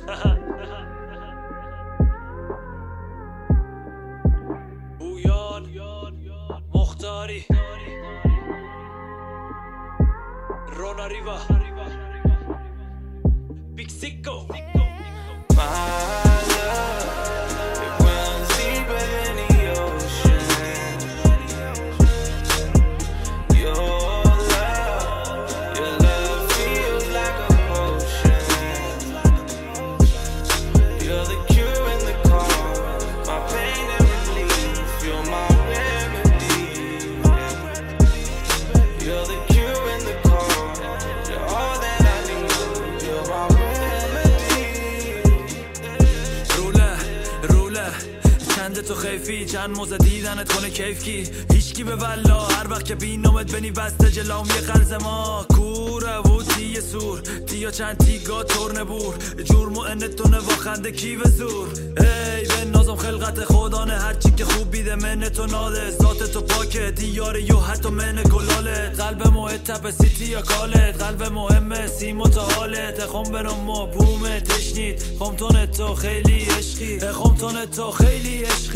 بویان مختاری روناریوا بیگ سیکو چند تو خیفی چند موزه دیدنت کنه کیف کی هیچکی به والله هر وقت که بینامت بنی بسته جلام یه قرض ما کوره و تیه سور تیا چند تیگا ترنه بور جرم و انتونه واخنده کی به زور ای به نازم خلقت خدانه هرچی که خوب بیده منه تو ناده ذات تو پاکه دیاره یو حتی منه گلالت قلب محتب سیتی یا کالت قلب مهمه سیم و تا حالت خم برم ما بومه تشنید خمتون تو خیلی عشقی خمتون تو خیلی عشقی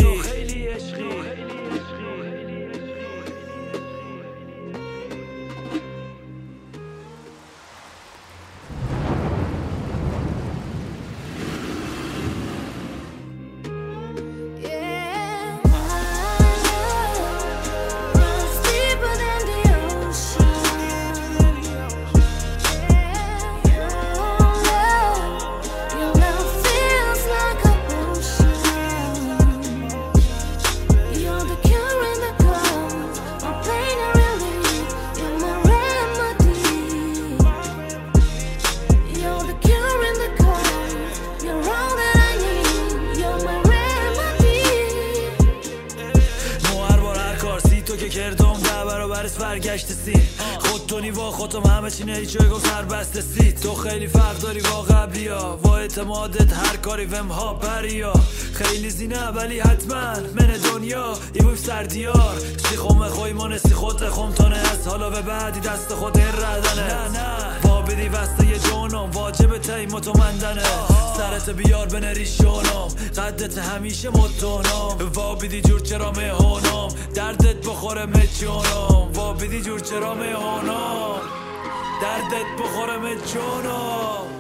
تو که کردم ده برابرش برگشت سین خودتونی با خودم همه چی نیچه گفت سربسته سید تو خیلی فرق داری با قبلی ها با اعتمادت هر کاری وم ها پری ها خیلی زینه ولی حتما من دنیا ای بوی سردیار سی خومه خوی مانسی خود خمتانه از حالا به بعدی دست خود ردنه نه با بدی وسته یه جانم واجب تیم تو مندنه سرت بیار بنری شانم قدت همیشه متونم وا بیدی جور چرا مهانم دردت بخوره مجانم وا بیدی جور چرا مهانم دردت بخوره مجانم